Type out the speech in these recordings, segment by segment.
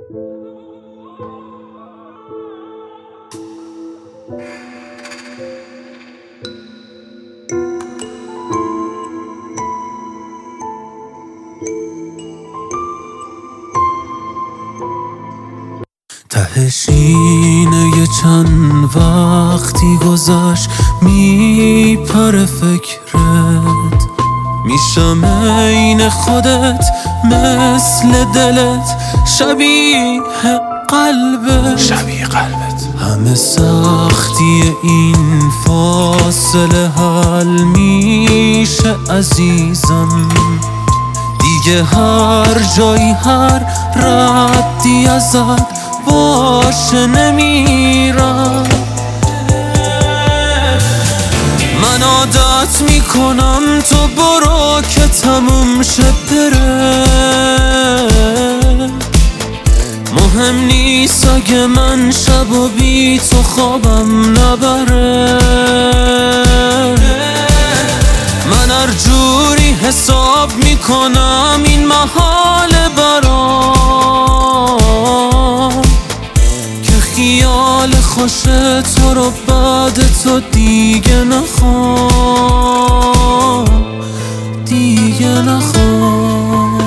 ته سینه چند وقتی گذشت میپره فکرت، میشم عین خودت مثل دلت شبیه قلبت همه سختی این فاصله حل میشه عزیزم، دیگه هر جایی هر ردی ازت باشه نمیرم. من عادت میکنم تو برو که تموم شه بره، مهم نیست اگه من شب و بی تو خوابم نبره. من هر جوری حساب میکنم این محال برام که خیال خوش تو رو بعد تو دیگه نخوام، دیگه نخوام.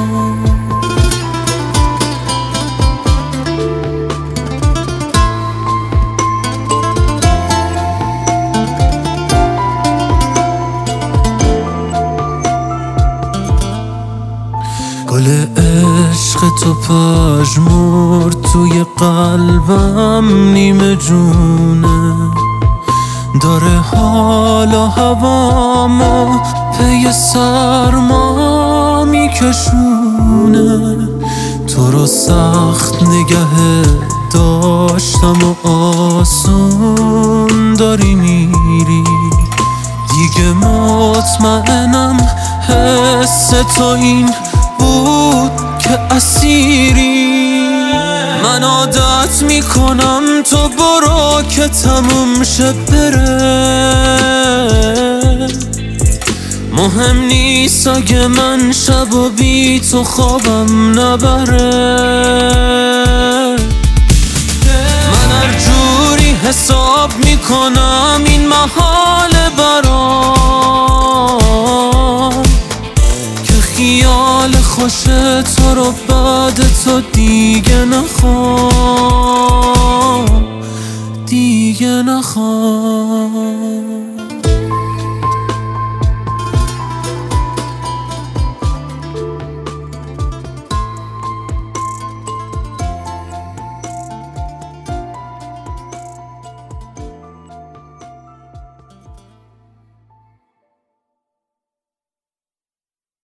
گل عشق تو پژمرد توی قلبم نیمه جونه، داره حال و هوامو پی سرما میکشونه. تو رو سخت نگه داشتم و آسون داری میری، دیگه مطمئنم حس تو این بود که اسیری. من عادت میکنم تو برو که تموم شه بره، مهم نیست اگه من شب و بی تو خوابم نبره. من هر جوری حساب میکنم این محال برام که خیال خوش تو رو بعد تو دیگه نخوام، دیگه نخوام.